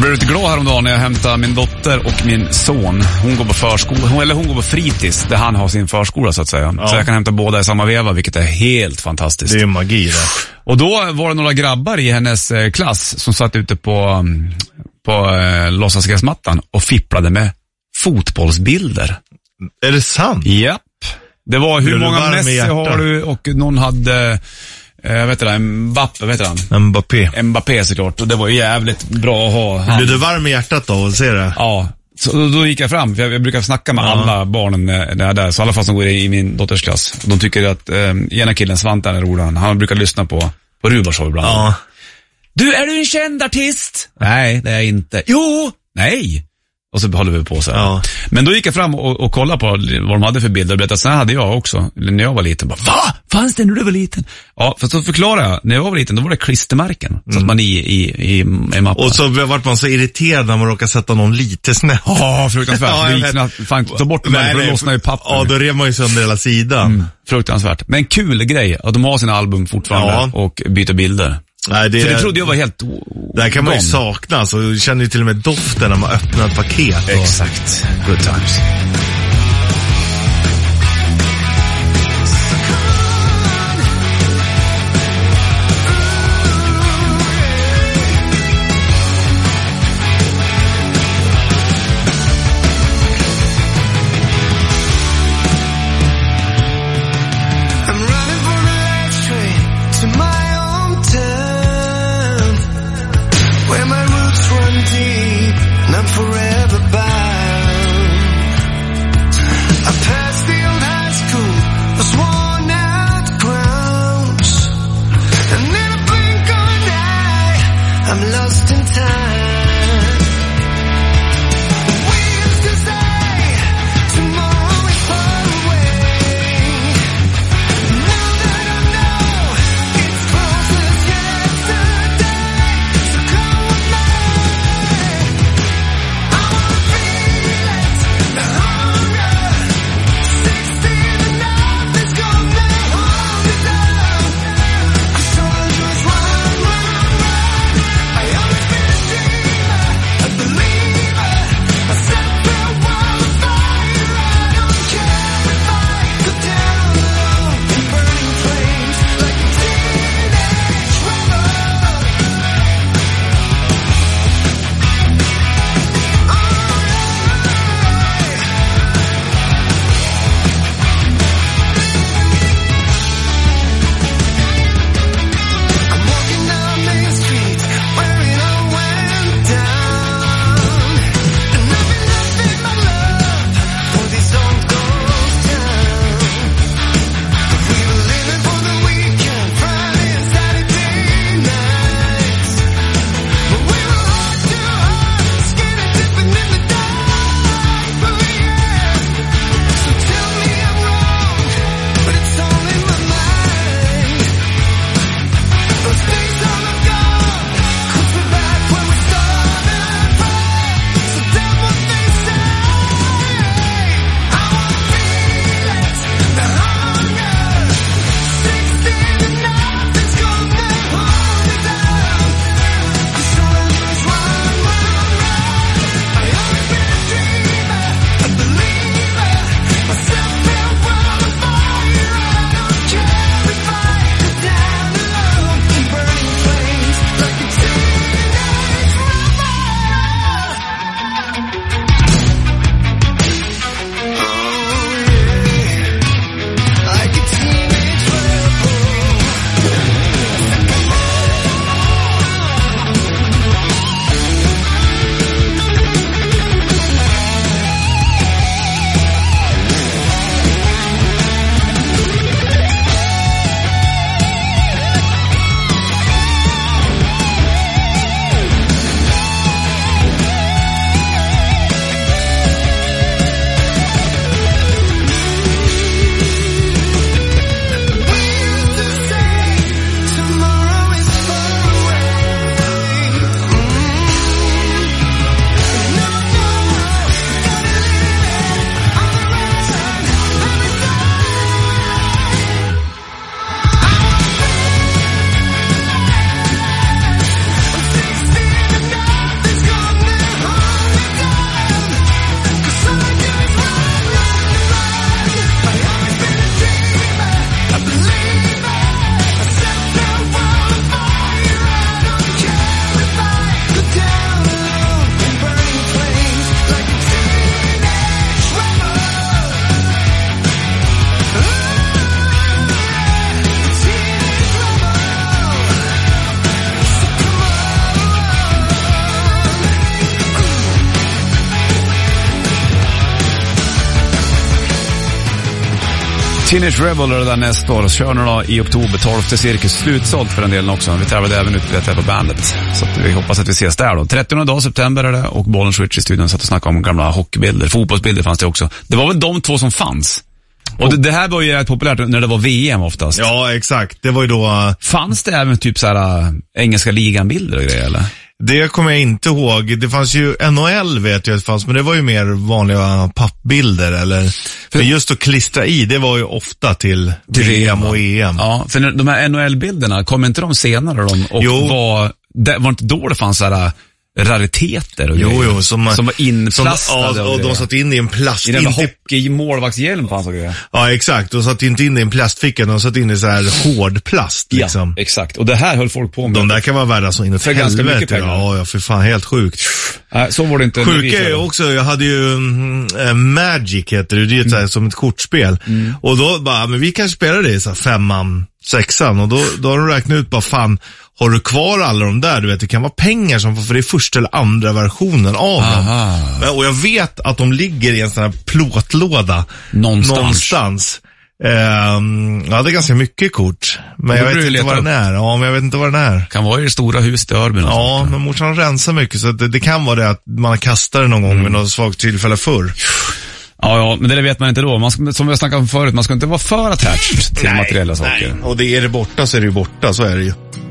blev lite glad häromdagen när jag hämtade min dotter och min son. Hon går på förskola, hon går på fritids där han har sin förskola så att säga. Ja. Så jag kan hämta båda i samma veva, vilket är helt fantastiskt. Det är ju magi det. Och då var det några grabbar i hennes klass som satt ute på låtsasgräsmattan och fipplade med fotbollsbilder. Är det sant? Japp. Det var hur många Messi har du och någon hade... Mbappé såklart. Och det var ju jävligt bra att ha. Blev du varm i hjärtat då och se det? Ja, så då gick jag fram. För jag brukar snacka med alla barnen när jag är där. Så i alla fall som går i min dotters klass. De tycker att ena killen Svante är rolig. Han brukar lyssna på Rubarshow ibland. Ja. Du, är du en känd artist? Nej, det är jag inte. Jo, nej. Och så håller vi på så här. Ja. Men då gick jag fram och kollade på vad de hade för bilder och berättade att så här hade jag också när jag var liten. Bara, va? Fanns det när du var liten? Ja, för så förklarar jag. När jag var liten då var det klistermärken. Så att man i mappen. Och så vart man så irriterad när man råkade sätta någon lite snett. Ja, fruktansvärt. Fan, ta bort dem för då lossnar ju papper. Ja, då rev man ju sönder hela sidan. Fruktansvärt. Men kul grej att de har sina album fortfarande och byter bilder. Nej, för det trodde jag var helt det här kan man ju sakna. Så du känner ju till och med doften när man öppnar ett paket. Exakt. Good times. Teenage Rebel är det där nästa år och kör nu då i oktober, 12:e cirkus, slutsålt för en del också. Vi tävlade även ut det på bandet, så att vi hoppas att vi ses där då. 30 dag september är det, och Bollen Switch i studion satt och snackade om gamla hockeybilder, fotbollsbilder fanns det också. Det var väl de två som fanns. Och det här var ju rätt populärt när det var VM oftast. Ja, exakt. Det var ju då... Fanns det även typ så här engelska ligan-bilder och grejer, eller? Det kommer jag inte ihåg. Det fanns ju NHL vet jag att det fanns, men det var ju mer vanliga pappbilder eller... För just att klistra i, det var ju ofta till VM och EM. Ja, för de här NHL-bilderna, kom inte de senare då? Och var inte då det fanns så här rariteter och grejer som var inplastade och de satt in i en plast. I den hockeymålvaktshjälm fanns och grejer. Ja, exakt. De satt inte in i en plastficka, de satt in i så här hård plast liksom. Ja, exakt. Och det här höll folk på med. De där kan vara värda så inåt helvete. Ganska mycket pengar. Ja, för fan, helt sjukt. Så var det inte. Sjuka är också, jag hade ju Magic heter det är så här, som ett kortspel. Och då bara, men vi kan spela det i så här 5:an, 6:an, och då har de räknat ut bara fan, har du kvar alla de där, du vet, det kan vara pengar som för det är första eller andra versionen av dem. Och jag vet att de ligger i en sån här plåtlåda någonstans. Ja, det är ganska mycket kort. Men jag vet inte vad den är. Ja, men jag vet inte vad den är. Kan vara i det stora huset i Örby. Ja, men morsan rensar mycket, så det kan vara det att man har kastat det någon gång med något svagt tillfälle förr. Ja, men det vet man inte då. Som vi har snackat om förut, man ska inte vara för attached till materiella saker. Nej. Och är det borta så är det ju borta, så är det ju.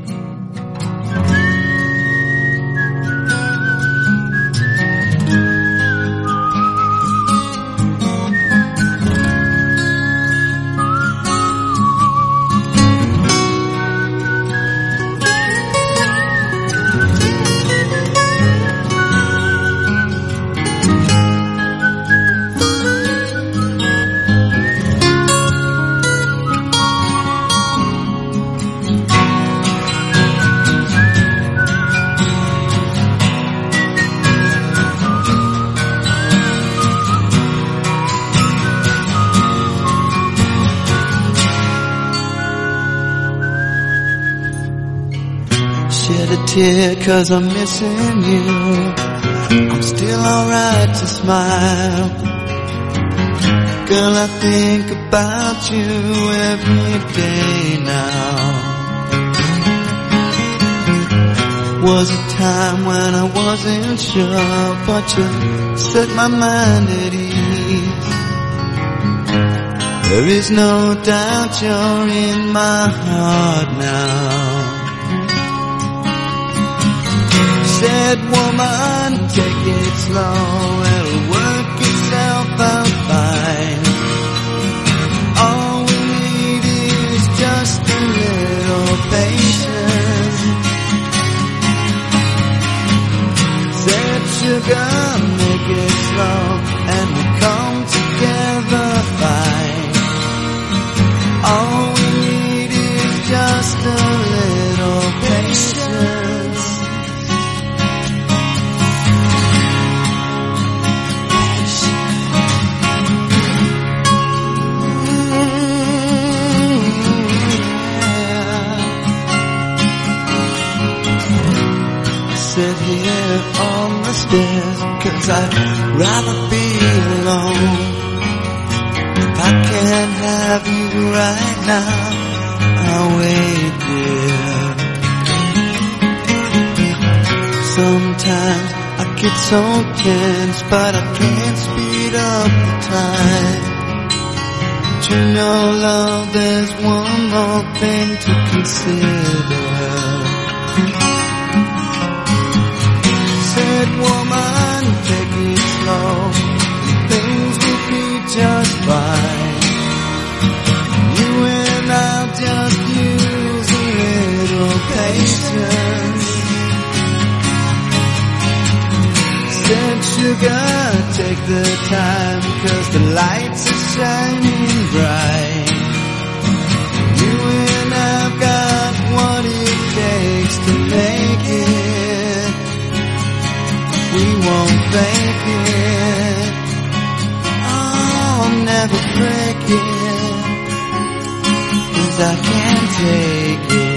Tear 'cause I'm missing you. I'm still alright to smile. Girl, I think about you every day now. Was a time when I wasn't sure, but you set my mind at ease. There is no doubt you're in my heart now. Said woman, take it slow, it'll work itself out fine. All we need is just a little patience. Said sugar, make it slow, and we'll come together fine. All we need is just a little patience. Sit here on the stairs, 'cause I'd rather be alone. If I can't have you right now, I'll wait there. Sometimes I get so tense, but I can't speed up the time. But you know, love, there's one more thing to consider. Said woman, take it slow, things will be just fine. You and I'll just use a little patience. Said sugar, take the time, 'cause the lights are shining bright. You and I've got what it takes to make it. We won't fake it. I'll never break it, 'cause I can't take it.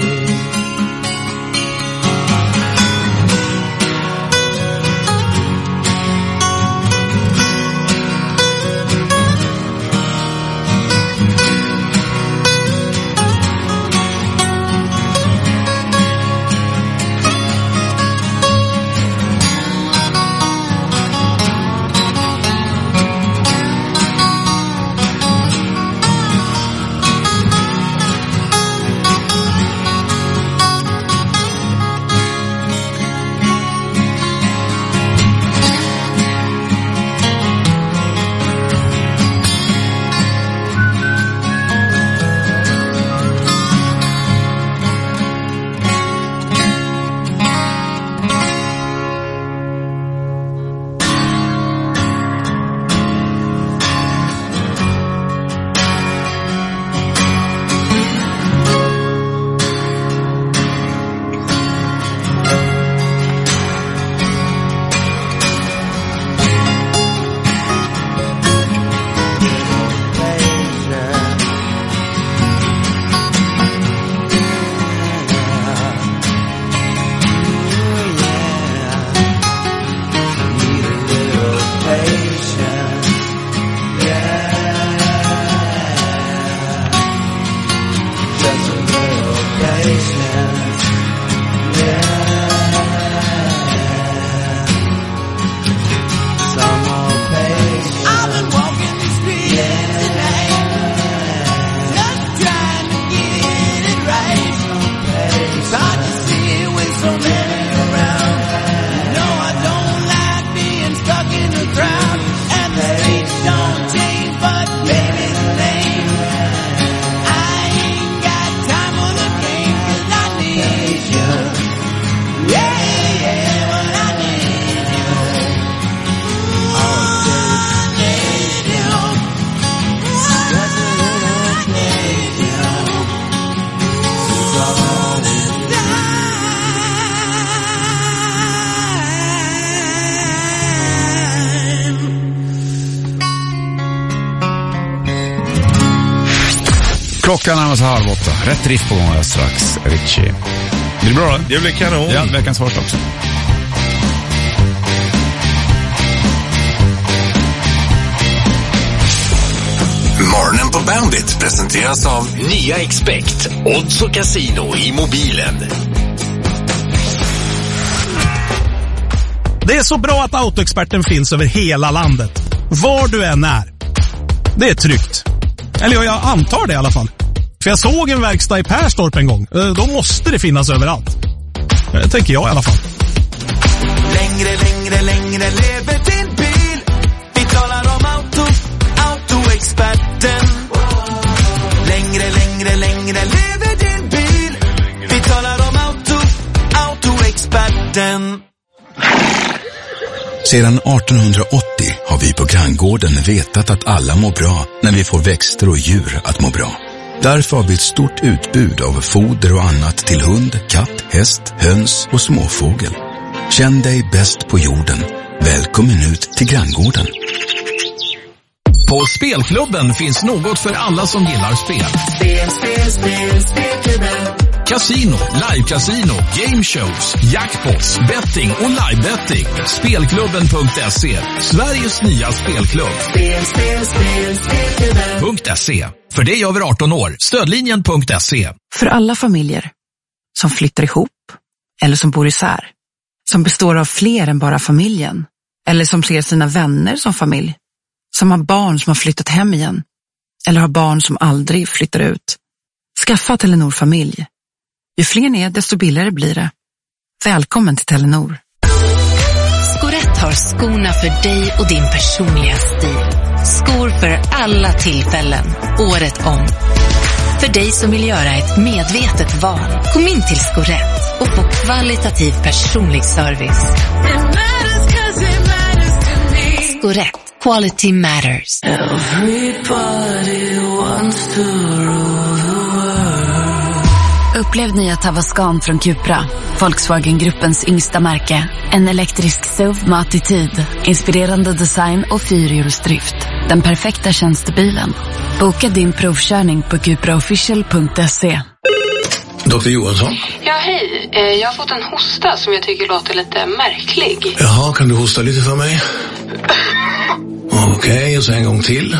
Klockan närmar sig 7:30. Rätt riff på gång här strax, Richie. Blir det bra då? Det blir kanon. Ja, veckans första också. Morgonen på Bandit presenteras av nya Expect, odds och casino i mobilen. Det är så bra att Autoexperten finns över hela landet. Var du än är. Det är tryggt. Eller jag antar det i alla fall. För jag såg en verkstad i Perstorp en gång. Då måste det finnas överallt. Det tänker jag i alla fall. Längre, längre, längre lever din bil. Vi talar om Autoexperten. Längre, längre, längre lever din bil. Vi talar om Autoexperten. Sedan 1880 har vi på Granngården vetat att alla mår bra när vi får växter och djur att må bra. Därför har vi ett stort utbud av foder och annat till hund, katt, häst, höns och småfågel. Känn dig bäst på jorden. Välkommen ut till Granngården. På Spelklubben finns något för alla som gillar spel. Casino, live-casino, gameshows, jackpots, betting och live-betting. Spelklubben.se, Sveriges nya spelklubb. .se, för dig över 18 år. Stödlinjen.se. För alla familjer som flyttar ihop eller som bor isär, som består av fler än bara familjen, eller som ser sina vänner som familj, som har barn som har flyttat hem igen eller har barn som aldrig flyttar ut. Skaffa Telenor familj. Ju fler ni är, desto billigare blir det. Välkommen till Telenor. Skorett har skorna för dig och din personliga stil. Skor för alla tillfällen, året om. För dig som vill göra ett medvetet val, kom in till Skorett och få kvalitativ personlig service. Skorett, quality matters. Upplev nya Tavascan från Cupra, Volkswagen-gruppens yngsta märke. En elektrisk SUV med attityd, inspirerande design och 4-hjulsdrift. Den perfekta tjänstebilen. Boka din provkörning på cupraofficial.se. Dr. Johansson? Ja, hej. Jag har fått en hosta som jag tycker låter lite märklig. Jaha, kan du hosta lite för mig? Okej, och så en gång till.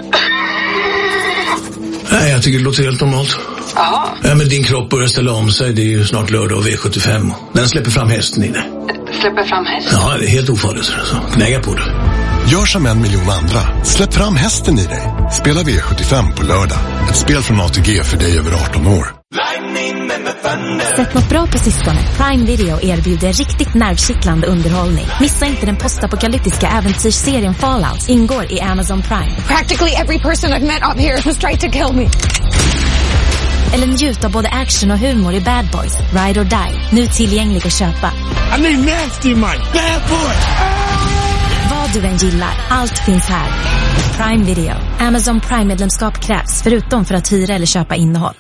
Nej, jag tycker det låter helt normalt. Ja. Ja, men din kropp börjar ställa om sig. Det är ju snart lördag och V75. Den släpper fram hästen i dig. Släpper fram hästen? Ja, det är helt ofarligt. Så knäga på det. Gör som 1 miljon andra. Släpp fram hästen i dig. Spela V75 på lördag. Ett spel från ATG för dig över 18 år. Sett något bra på sistone. Prime Video erbjuder riktigt nervkittlande underhållning. Missa inte den postapokalyptiska äventyrsserien Fallout. Ingår i Amazon Prime. Practically every person I've met up here has tried to kill me. Eller njut av både action och humor i Bad Boys, Ride or Die. Nu tillgänglig att köpa. I need nasty Mike. Bad Boys. Vad du än gillar, allt finns här. Prime Video. Amazon Prime-medlemskap krävs, förutom för att hyra eller köpa innehåll.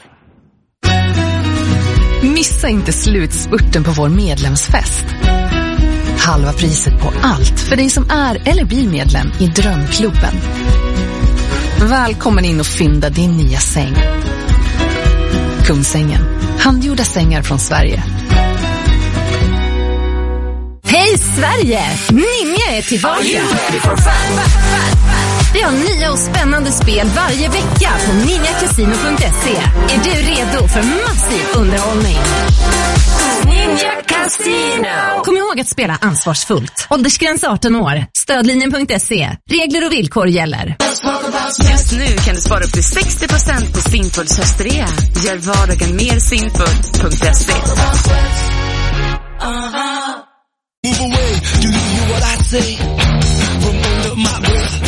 Missa inte slutspurten på vår medlemsfest. Halva priset på allt för dig som är eller blir medlem i Drömklubben. Välkommen in och fynda din nya säng. Kungsängen. Handgjorda sängar från Sverige. Hej Sverige! Ninja är tillbaka! Vi har nya och spännande spel varje vecka på ninjacasino.se. Är du redo för massiv underhållning? Ninja Casino! Kom ihåg att spela ansvarsfullt. Åldersgräns 18 år. Stödlinjen.se. Regler och villkor gäller. Just nu kan du spara upp till 60% på Sinfuls höstrea. Gör vardagen mer Sinful.se. Move away, do you hear what I say? From under my breath.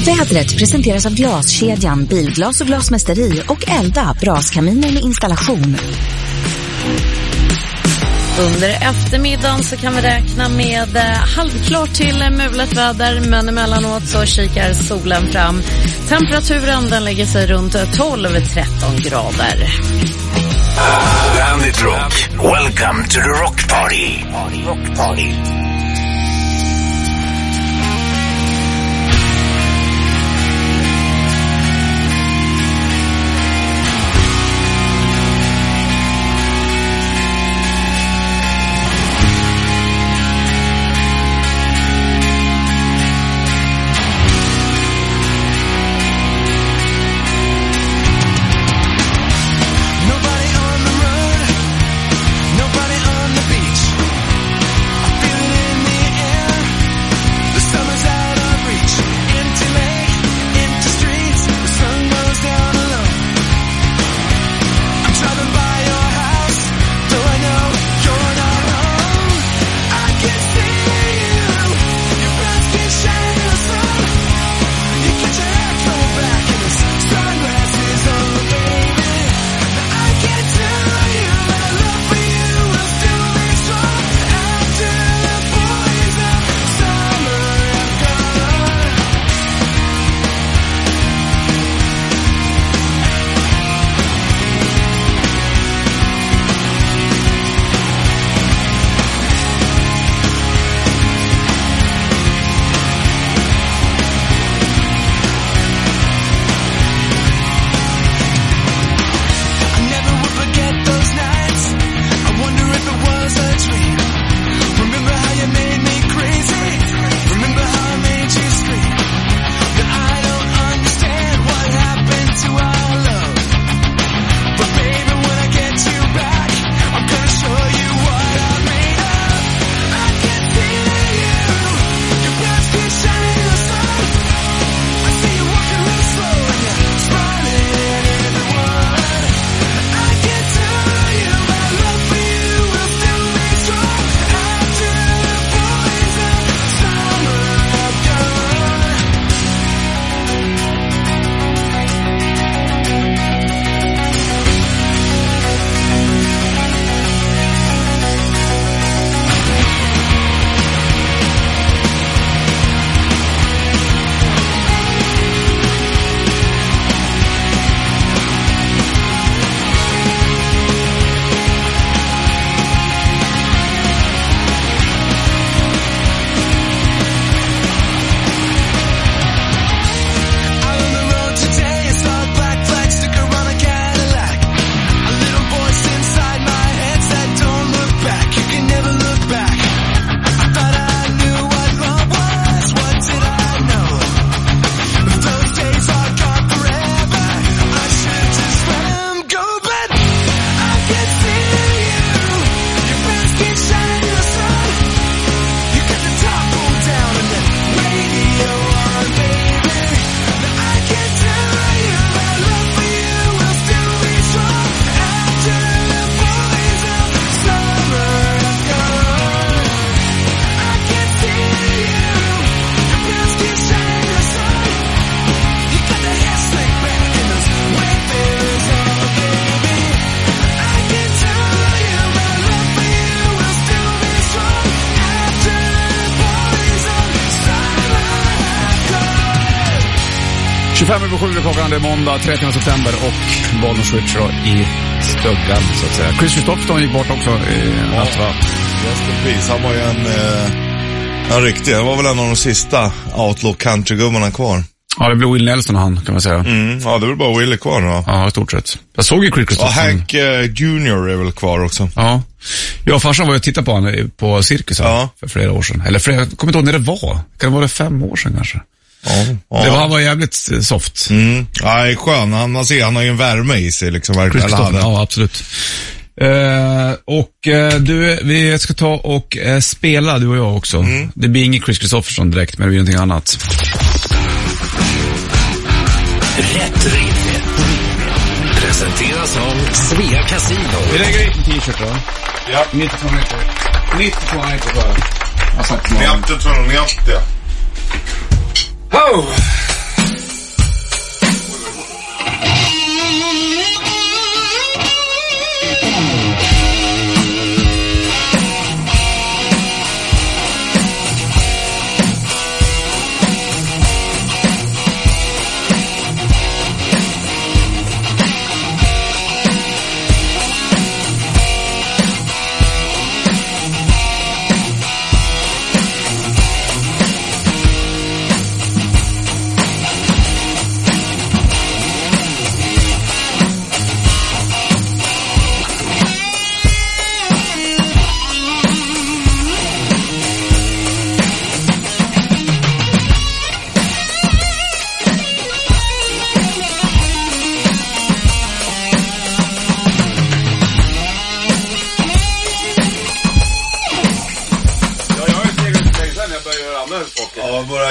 Vädret presenteras av Glaskedjan, Bilglas och Glasmästeri och Elda, braskaminer med installation. Under eftermiddagen så kan vi räkna med halvklart till mulet väder, men emellanåt så kikar solen fram. Temperaturen den lägger sig runt 12-13 grader. Bandit Rock, welcome to the rock party. Rock party. Klockan är måndag 30 september och Bollnäs Switch i stuggan så att säga. Chris Christopherson gick bort också i natt, va? Just in peace. Han var ju en riktig. Han var väl en av de sista Outlaw Country-gummarna kvar. Ja, det blev Will Nelson och han kan man säga. Ja, det är väl bara Willie kvar nu, va? Ja, i stort sett. Jag såg ju Chris Christopherson. Ja, Hank Junior är väl kvar också. Ja. Jag farsan var ju och tittade på han på Cirkus för flera år sedan. Eller flera, jag kommer inte ihåg när det var. Kan det vara 5 år sedan kanske? Ja. Han var jävligt soft. Ja, skön. Han har ju en värme i sig liksom. Ja, absolut. Vi ska ta och spela, du och jag också. Det blir ingen Chris Christopherson direkt, men det blir någonting annat. Rätt riff. Presenteras av Svea Casino. Vi lägger in en t-shirt då. Ja. 9290. 9290 bara. Jag har sagt 9290.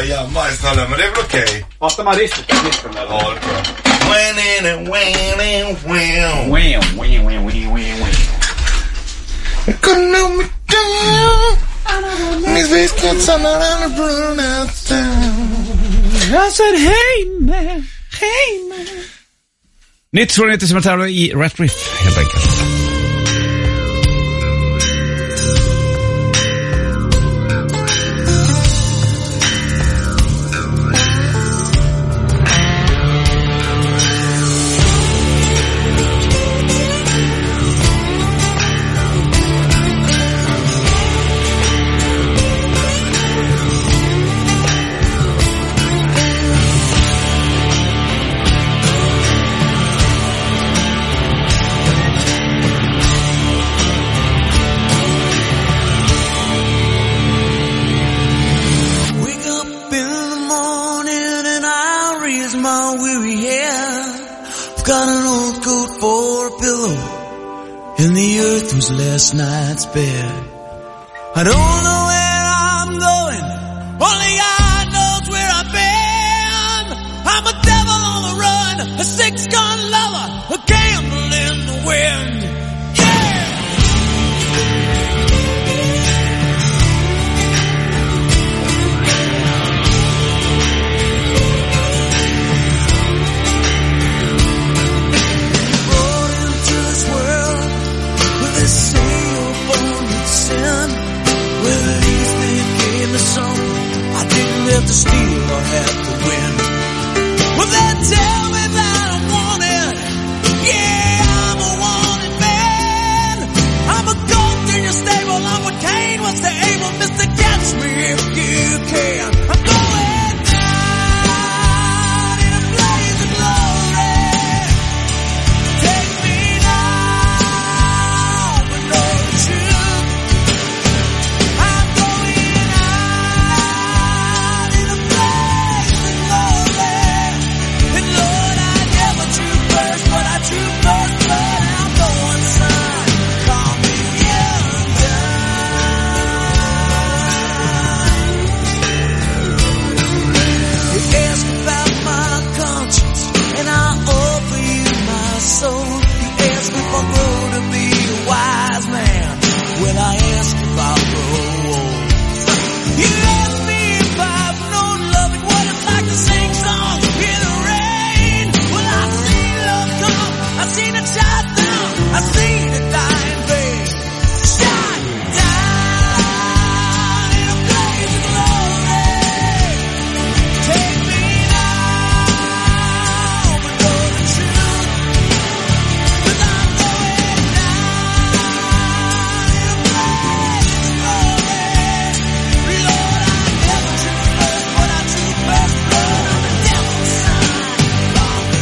jamma istället, men det är väl okej. Fattar man risken eller? Ja, det tror jag. I said hey man. Nytt från inte som att tävla i Rat Riff, helt enkelt. Last night's bed. I don't know where I'm going, only God knows where I've been. I'm a devil on the run, a six-gun lover, a gamble in the wind. To steal or have to win. Well, they tell me that I'm wanted. Yeah, I'm a wanted man. I'm a goat in your stable. I'm what Cain was to Abel. Mr. Catch me if you can. I'm going down in a blaze of glory. Take me now, but know the truth. I'm going out. And Lord, I never true first, but I true first, but I'm going son. Call me undone. You ask about my conscience, and I offer you my soul. You ask if I grow to be a wise man, well, I ask about the role. You ask me if I've known love and what it's like to sing songs in the rain. Well, I've seen love come, I've seen it shine down, I've seen it die in vain. Shine down in a blaze of glory. Take me now, but know the truth. 'Cause I'm going down in a blaze of glory. Lord, I never true first, but I true first, but I'm the devil's son. Call me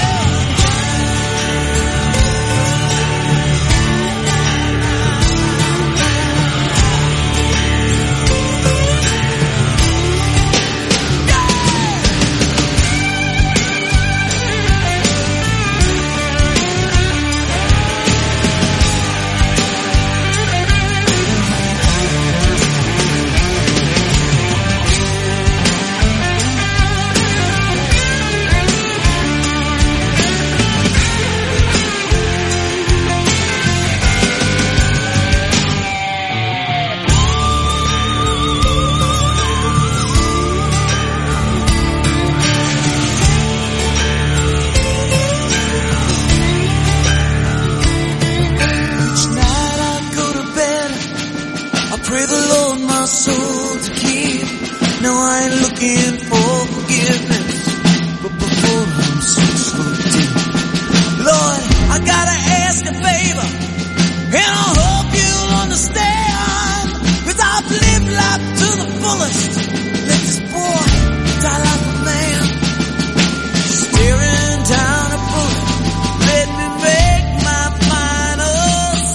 each night I go to bed, I pray the Lord my soul to keep. No, I ain't looking for forgiveness, but before I'm 6 foot deep. Lord, I gotta ask a favor, and I hope you'll understand. 'Cause I've lived life to the fullest. Let this boy die like a man, staring down a bullet. Let me make my final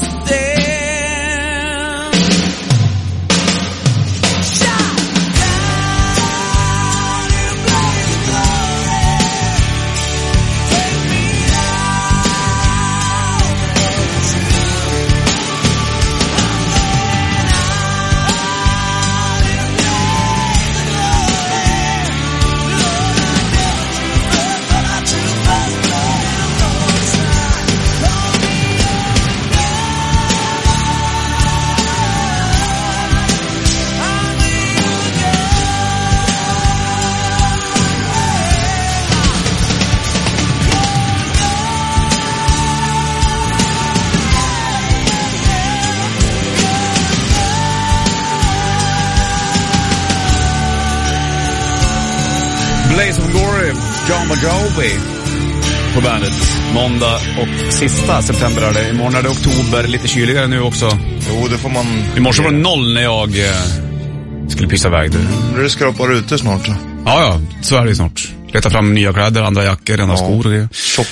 stand. Shine down in a blaze of glory. Take me now, but know the truth. I'm going out in a blaze John Jovi på bandet. Måndag och sista september är det. Imorgon är det oktober, lite kyligare nu också. Jo, det får man... I morse var det 0 när jag skulle pissa iväg. Du ska upp och ute snart så. Ja, så är det snart. Leta fram nya kläder, andra jackor, andra skor och det.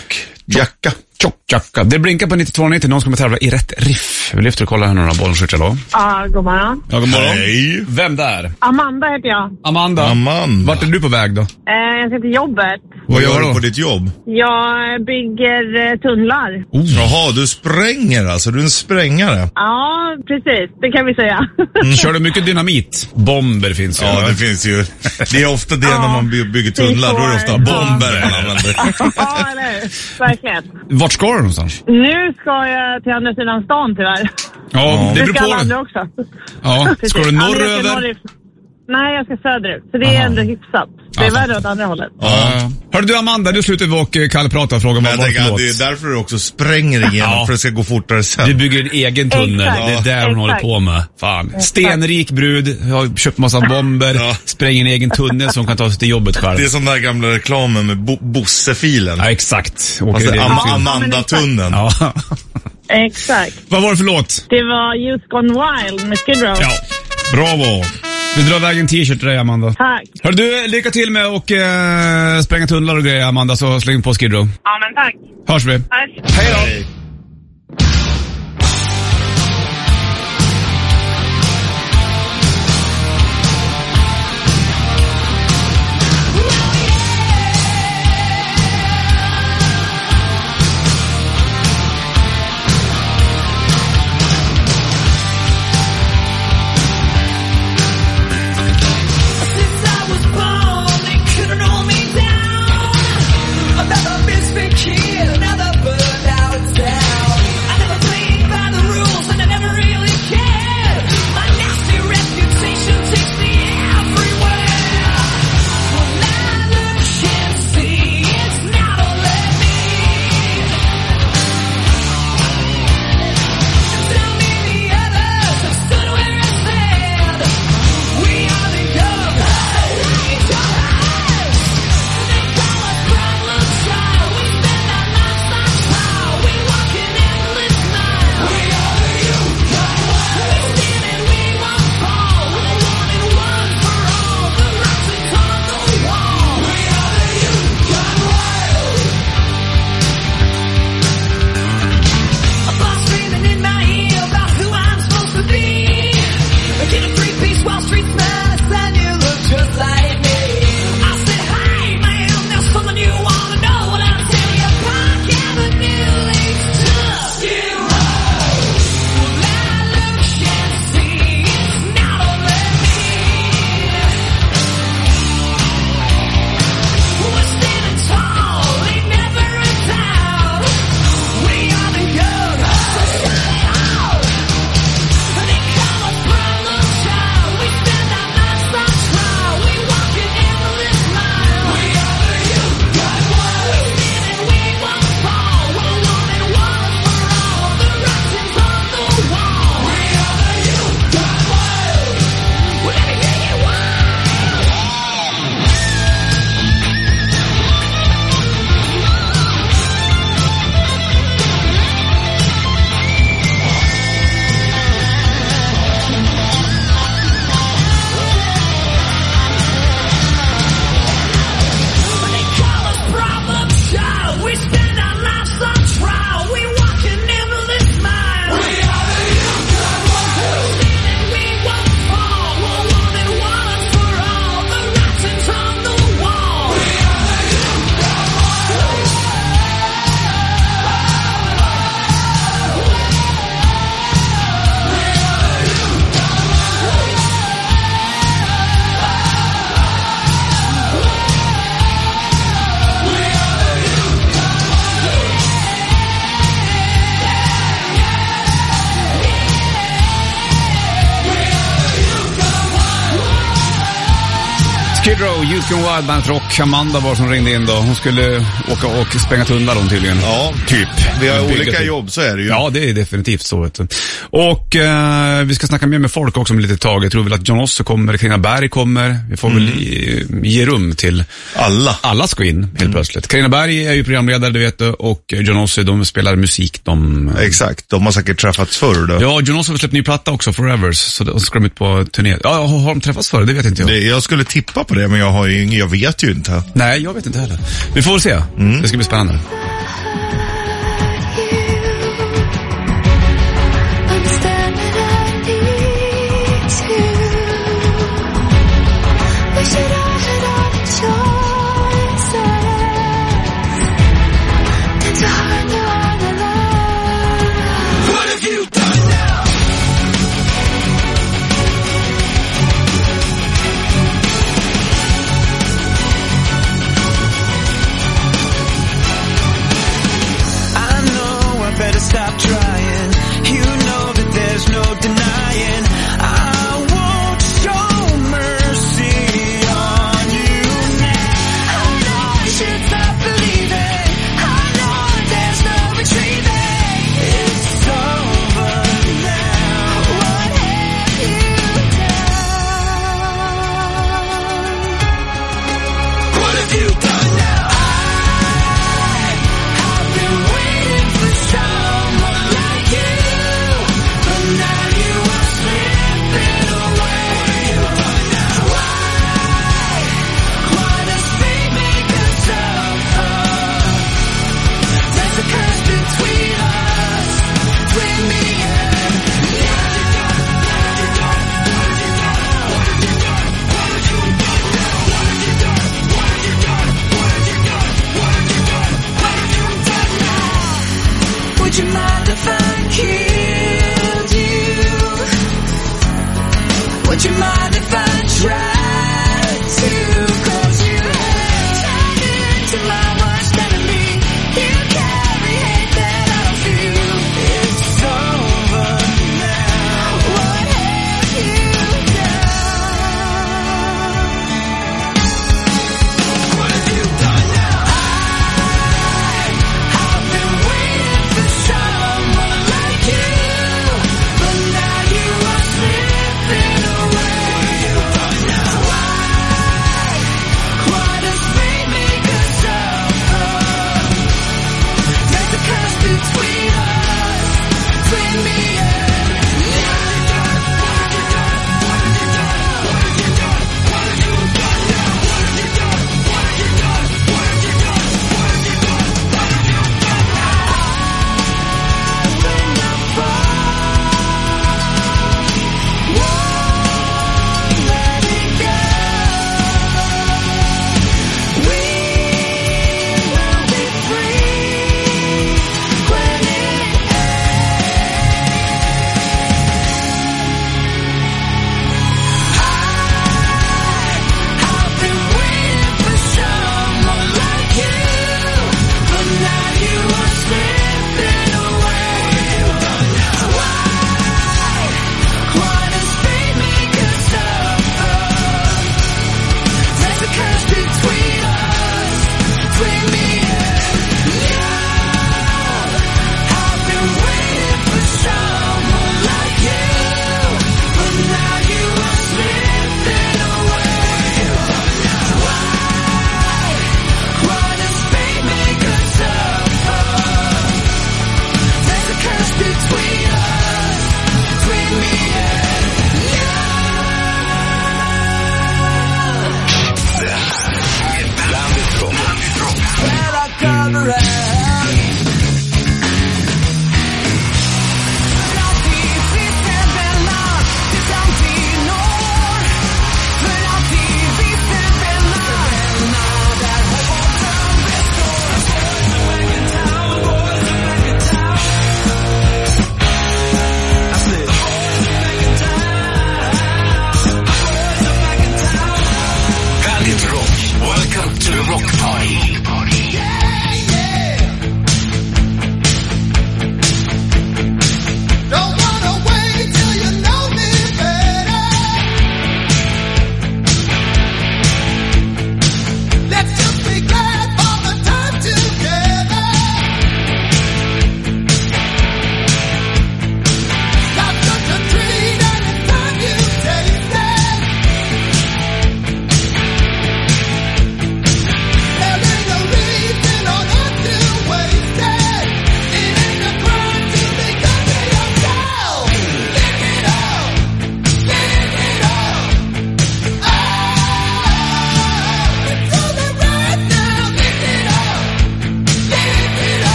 Tjock-jacka. Det blinkar på 9290. Någon ska med tävla i rätt riff. Vi lyfter och kollar här några bollenskyttar då. Ja, god morgon. Ja, god morgon. Hej. Vem där? Amanda heter jag. Amanda. Vart är du på väg då? Jag ska till jobbet. Vad gör du på ditt jobb? Jag bygger tunnlar. Jaha, du spränger alltså. Du är en sprängare. Ja, precis. Det kan vi säga. Kör du mycket dynamit? Bomber finns ju. Ja, det finns ju. Det är ofta det när man bygger tunnlar. Då är det ofta bomber man använder. Ja, eller hur? Verkligen. Vart ska du någonstans? Nu ska jag till andra sidan stan tyvärr. Ja, det beror på det. Också. Ja, ska du norröver? Nej, jag ska söderut. Så det är ändå hyfsat. Det är värre åt andra hållet. Ja. Hörde du Amanda, du slutade och Kalle prata och fråga vad var det låt. Det är därför du också spränger igenom, för det ska gå fortare sen. Du bygger en egen tunnel. Exakt. Det är där hon håller på med. Fan. Stenrik brud, har köpt massa bomber, spränger en egen tunnel som kan ta sig till jobbet själv. Det är som den där gamla reklamen med Bossefilen. Ja, exakt. Amanda-tunneln. Ja. Exakt. Vad var det för låt? Det var Youth Gone Wild med Skid Row. Ja, bravo. Vi drar iväg en t-shirt till dig, Amanda. Tack. Hör du, lycka till med och spränga tunnlar och grejer, Amanda, så släng på Skid Row. Ja, men tack. Hörs vi. Hej då. Hej. Kid, another bird out of town. I never Skid Row, Youth Gone Wild, Bandet Rock. Amanda var som ringde in då. Hon skulle åka och spränga tunnlar hon tydligen. Ja, typ. Vi har olika jobb, så är det ju. Ja, det är definitivt så. Vet du. Och vi ska snacka mer med folk också om lite tag. Jag tror väl att John Osso kommer, Carina Berg kommer. Vi får väl ge rum till alla ska in helt plötsligt. Carina Berg är ju programledare, du vet, och John Osso, de spelar musik. Exakt, de har säkert träffats förr då. Ja, John Osso har släppt ny platta också, Forevers. Så då ska de ut på turné. Ja, har de träffats förr? Det vet inte jag. Jag skulle tippa på det, men jag vet ju inte. Nej, jag vet inte heller. Vi får väl se. Det ska bli spännande. Stop trying. You know that there's no denying. I won't show mercy on you now. I know I should stop believing. I know there's no retrieving. It's over now. What have you done? What have you done now? I've been waiting for someone like you, but now you are slipping away. Why does fate make us suffer? There's a curse between us, between me and you. Would you mind if I killed you? Would you mind if I tried to? 'Cause you turned into my worst enemy. You carry hate that I don't feel. It's over now. What have you done? What have you done now? I've been waiting for someone like you, but now you are slipping away. Why does fate make us suffer? There's a curse between us, between me and you.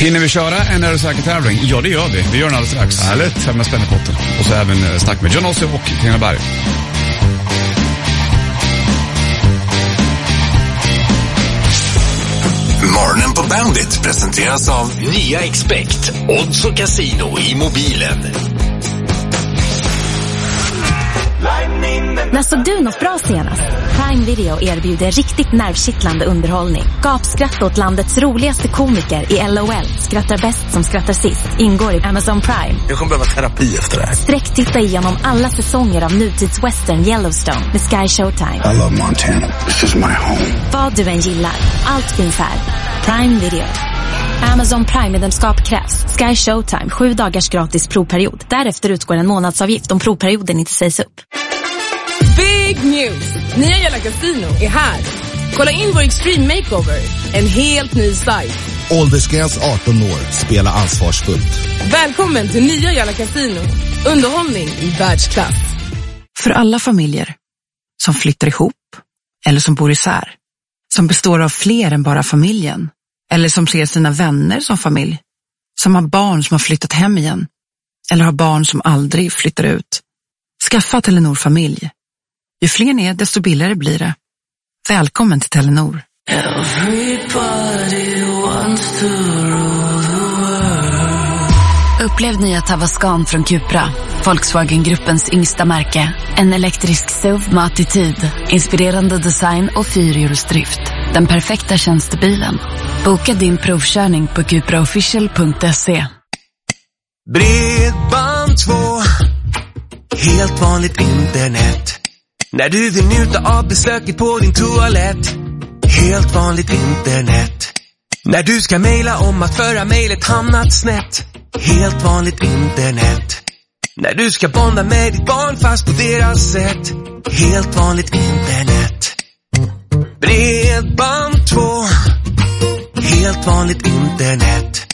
Hinner vi köra en Är du säker tävling? Ja, det gör vi. Vi gör den alldeles strax. Härligt. 5 spänn i potten. Och så även snack med John Ossie och Tina Berg. Morgonen på Bandit presenteras av nya Expect, odds och casino i mobilen. När såg du något bra senast? Prime Video erbjuder riktigt nervkittlande underhållning. Gapskratt åt landets roligaste komiker i LOL. Skrattar bäst som skrattar sist. Ingår i Amazon Prime. Jag kommer behöva terapi efter det här. Sträcktitta igenom alla säsonger av nutidswestern Yellowstone med Sky Showtime. I love Montana. This is my home. Vad du än gillar. Allt finns här. Prime Video. Amazon Prime-medlemskap krävs. Sky Showtime. 7 dagars gratis provperiod. Därefter utgår en månadsavgift om provperioden inte sägs upp. Big news! Nya Jalla Casino är här. Kolla in vår Extreme Makeover. En helt ny sajt. Åldersgräns 18 år. Spela ansvarsfullt. Välkommen till Nya Jalla Casino. Underhållning i världsklass. För alla familjer som flyttar ihop eller som bor isär, som består av fler än bara familjen, eller som ser sina vänner som familj, som har barn som har flyttat hem igen eller har barn som aldrig flyttar ut. Skaffa Telenor familj. Ju fler ni är, desto billigare blir det. Välkommen till Telenor. Upplev nya Tavascan från Cupra, Volkswagen-gruppens yngsta märke. En elektrisk SUV med attityd, inspirerande design och 4-hjulsdrift. Den perfekta tjänstebilen. Boka din provkörning på cupraofficial.se. Bredband 2, helt vanligt internet. När du vill njuta av besöket på din toalett. Helt vanligt internet. När du ska mejla om att föra mejlet hamnat snett. Helt vanligt internet. När du ska bonda med ditt barn fast på deras sätt. Helt vanligt internet. Bredband 2, helt vanligt internet.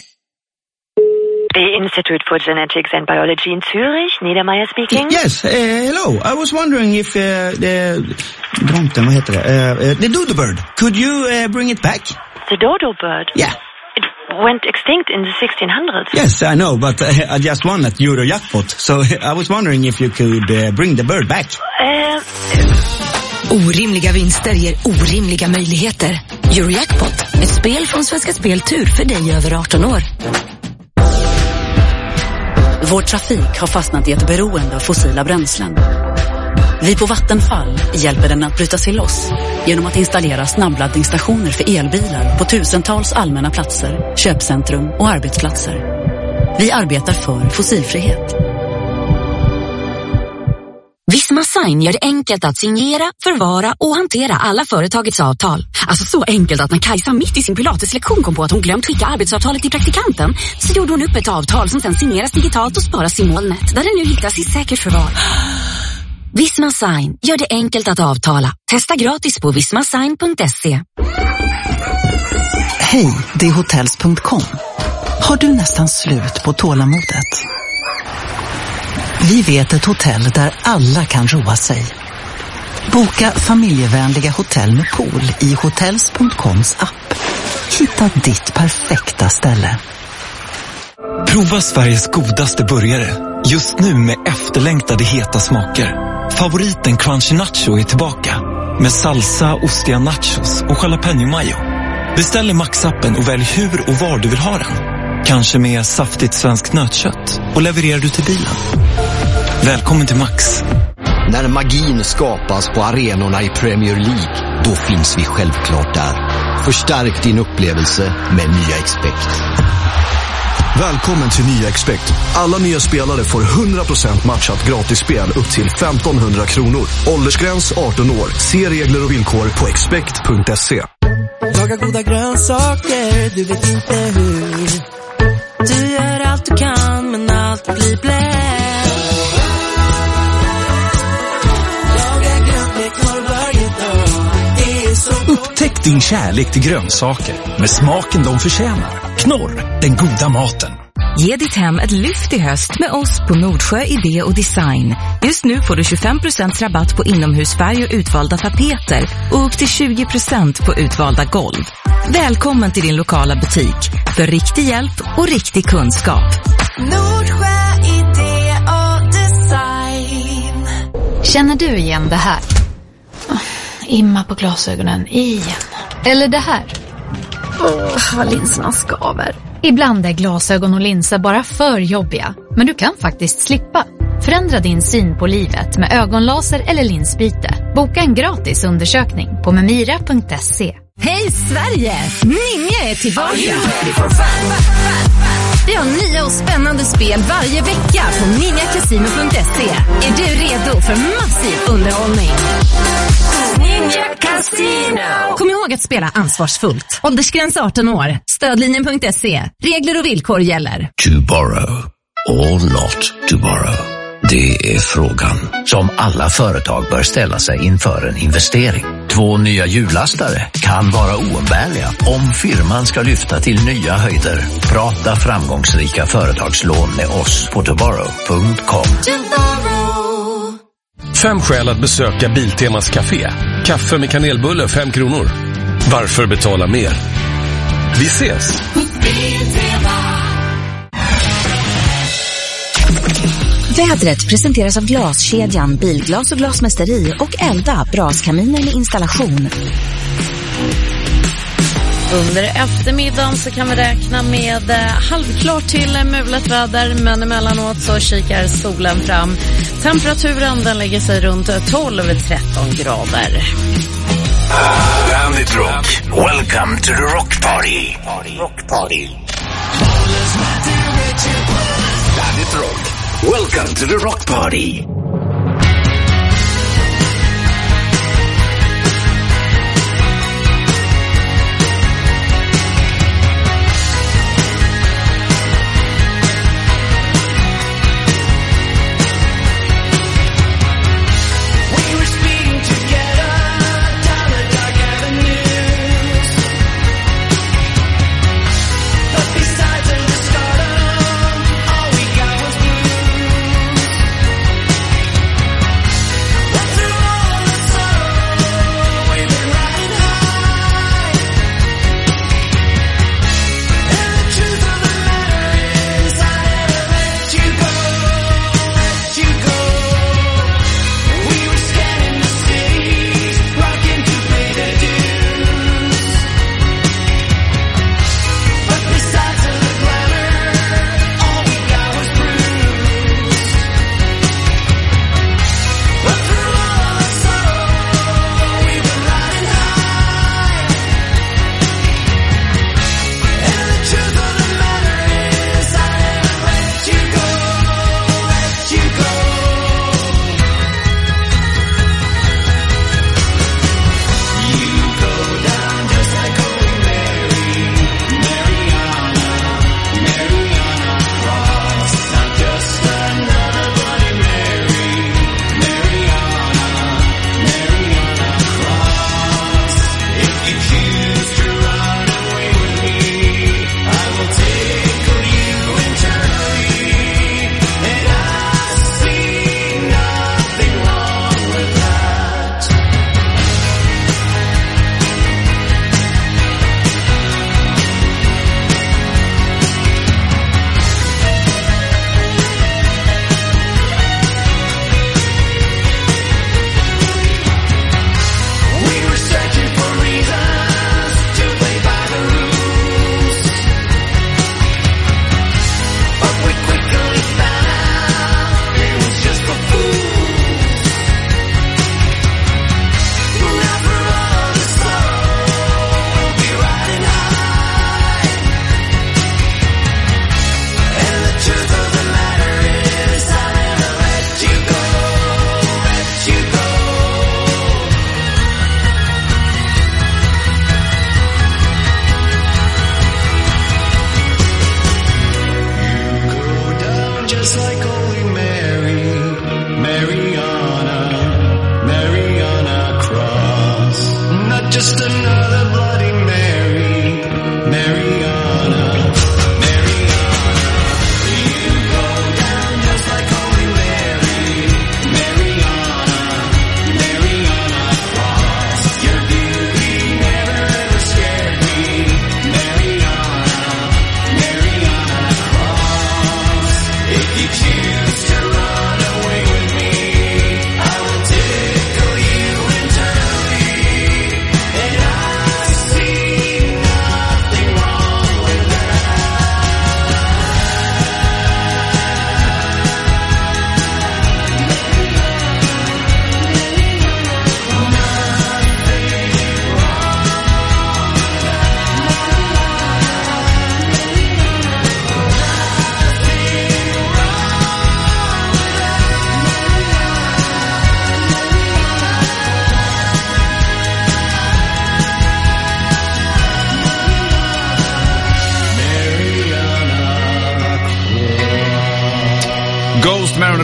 The Institute for Genetics and Biology in Zurich, Niedermeyer speaking. Yes, hello. I was wondering if the Dronten, vad heter det? The dodo bird. Could you bring it back? The dodo bird? Yeah. It went extinct in the 1600s. Yes, I know, but I just won at Eurojackpot, so I was wondering if you could bring the bird back. Orimliga vinster ger orimliga möjligheter. Eurojackpot, ett spel från Svenska Spel Tur för dig över 18 år. Vår trafik har fastnat i ett beroende av fossila bränslen. Vi på Vattenfall hjälper den att bryta sig loss genom att installera snabbladdningsstationer för elbilar på tusentals allmänna platser, köpcentrum och arbetsplatser. Vi arbetar för fossilfrihet. Visma Sign gör det enkelt att signera, förvara och hantera alla företagets avtal. Alltså så enkelt att när Kajsa mitt i sin pilateslektion kom på att hon glömt skicka arbetsavtalet till praktikanten, så gjorde hon upp ett avtal som sedan signeras digitalt och sparas i molnet, där det nu hittas i säkert förvar. Visma Sign gör det enkelt att avtala. Testa gratis på vismasign.se. Hej, det är hotels.com. Har du nästan slut på tålamodet? Vi vet ett hotell där alla kan roa sig. Boka familjevänliga hotell med pool i hotels.coms app. Hitta ditt perfekta ställe. Prova Sveriges godaste burgare. Just nu med efterlängtade heta smaker. Favoriten Crunchy Nacho är tillbaka. Med salsa, ostiga nachos och jalapeno mayo. Beställ i Max-appen och välj hur och var du vill ha den. Kanske med saftigt svenskt nötkött. Och levererar du till bilen. Välkommen till Max. När magin skapas på arenorna i Premier League, då finns vi självklart där. Förstärk din upplevelse med nya Expect. Välkommen till nya Expect. Alla nya spelare får 100% matchat gratisspel upp till 1500 kronor. Åldersgräns 18 år. Se regler och villkor på expect.se. Laga goda grönsaker, du vet inte hur. Du gör allt du kan, men allt blir blä. Laga grönt med knorr varje dag. Det är så. Upptäck din kärlek till grönsaker med smaken de förtjänar. Knorr, den goda maten. Ge ditt hem ett lyft i höst med oss på Nordsjö Idé och Design. Just nu får du 25% rabatt på inomhusfärg och utvalda tapeter och upp till 20% på utvalda golv. Välkommen till din lokala butik för riktig hjälp och riktig kunskap. Nordsjö Idé och Design. Känner du igen det här? Imma på glasögonen igen. Eller det här? Vad linserna skaver. Ibland är glasögon och linser bara för jobbiga. Men du kan faktiskt slippa. Förändra din syn på livet med ögonlaser eller linsbyte. Boka en gratis undersökning på memira.se. Hej Sverige! Ninja är tillbaka! Vi har nya och spännande spel varje vecka på ninjacasino.se. Är du redo för massiv underhållning? Ninja Casino! Kom ihåg att spela ansvarsfullt. Åldersgräns 18 år. Stödlinjen.se. Regler och villkor gäller. To borrow or not to borrow. Det är frågan som alla företag bör ställa sig inför en investering. 2 nya hjullastare kan vara oumbärliga om firman ska lyfta till nya höjder. Prata framgångsrika företagslån med oss på toborrow.com. 5 skäl att besöka Biltemas café. Kaffe med kanelbulle 5 kronor. Varför betala mer? Vi ses! Vädret presenteras av Glaskedjan, Bilglas och Glasmästeri och Elda, braskaminer med installation. Under eftermiddagen så kan vi räkna med halvklart till mulet väder, men emellanåt så kikar solen fram. Temperaturen den lägger sig runt 12-13 grader. Bandit Rock. Welcome to the Rock Party. Rock Party. Bandit Rock. Welcome to the Rock Party.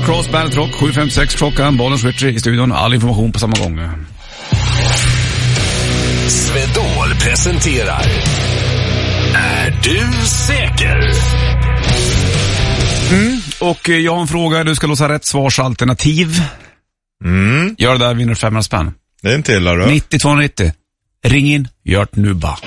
Celtic Cross, Bandet Rock, 7.56 klockan, Bollens Richie i studion, all information på samma gång. Swedol presenterar Är du säker? Och jag har en fråga, du ska låsa rätt svarsalternativ. Gör det där, vinner 500 spänn. Det är inte illa då. 90-290. Ring in, gör det nu bara.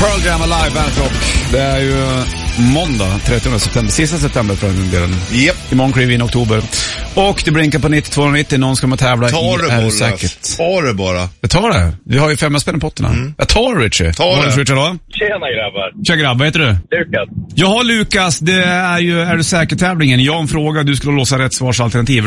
Pearl Jam Alive Bandet Rock. Det är ju måndag 30 september, sista september för den delen. Yep. Imorgon kliver vi in i oktober. Och det blinkar på 90-290, någon ska man tävla ta i det är säkert. Ta det bara. Jag tar det. Vi har ju 5 spänn i potterna. Jag tar det, Richie. Ta det. Richie då? Tjena grabbar. Tja grabbar, vad heter du? Lukas. Ja, Lukas, det är ju Är du säker-tävlingen. Jag har en fråga, du skulle låsa rätt svarsalternativ.